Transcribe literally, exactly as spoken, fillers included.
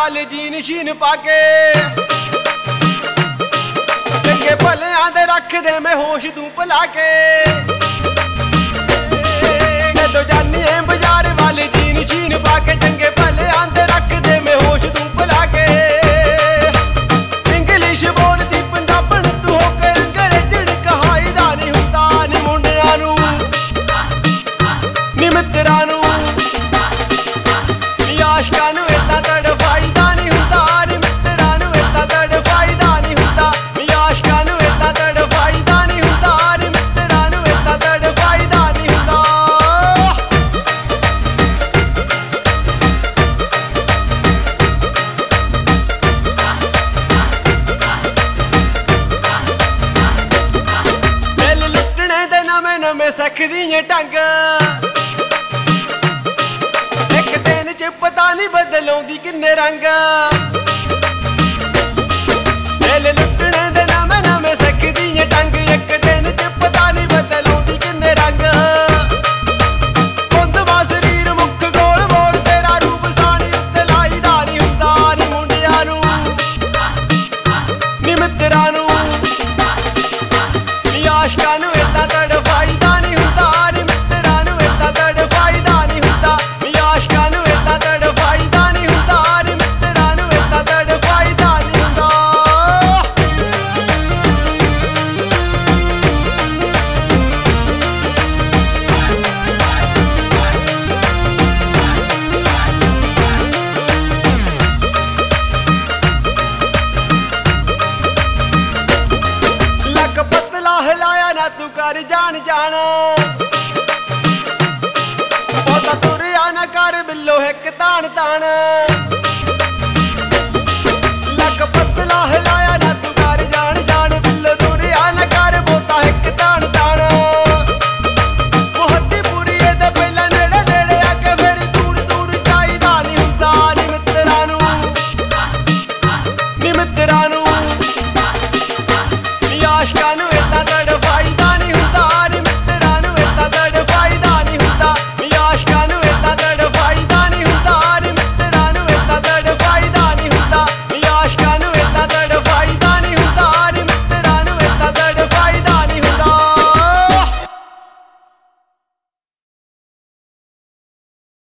वाले जीन शीन पाके चंगे भलियां दे रख दे मैं होश तू भुला के जदों जानी है बाजार वाले जीन शीन पाके चंगे भलियां दे रख दे मैं होश तू भुला के इंग्लिश बोलदी पंजाबण तू होकर अंग्रेजण कहाई दा नहीं हुंदा नी मुंडियां नूं नी मित्तरां नूं आशकां नूं इदां तड़फाईदा नहीं हुंदा नी मित्तरां नूं इदां तड़फाईदा नहीं हुंदा आशकां नूं इदां तड़फाईदा नहीं हुंदा नी मित्तरां नूं इदां तड़फाईदा नहीं हुंदा। दिल लुटने दे नवें नवें सिखदी ऐ ढंग पता नहीं बदलौंदी किन्ने रंग दिल लुटने दे नवें नवें सिखदी ऐ ढंग एक दिन च पता नहीं बदलौंदी किन्ने रंग कुंदवा शरीर मुख गोल मोल तेरा रूप सानी उत्ते लाईदा नहीं हुंदा नी मुंडियां नूं नी मित्तरां नूं नी आशकां नूं इदां तड़फाईदा नहीं हुंदा नी मित्तरां नूं इदां तड़फाईदा नहीं हुंदा आशकां नूं इदां तड़फाईदा नहीं हुंदा नी मित्तरां नूं इदां तड़फाईदा नहीं हुंदा। लक पतला हिलाया ना तू कर जान जान बहुता तुरिया ना कर बिल्लो हिक तान तान लक पतला हिलाया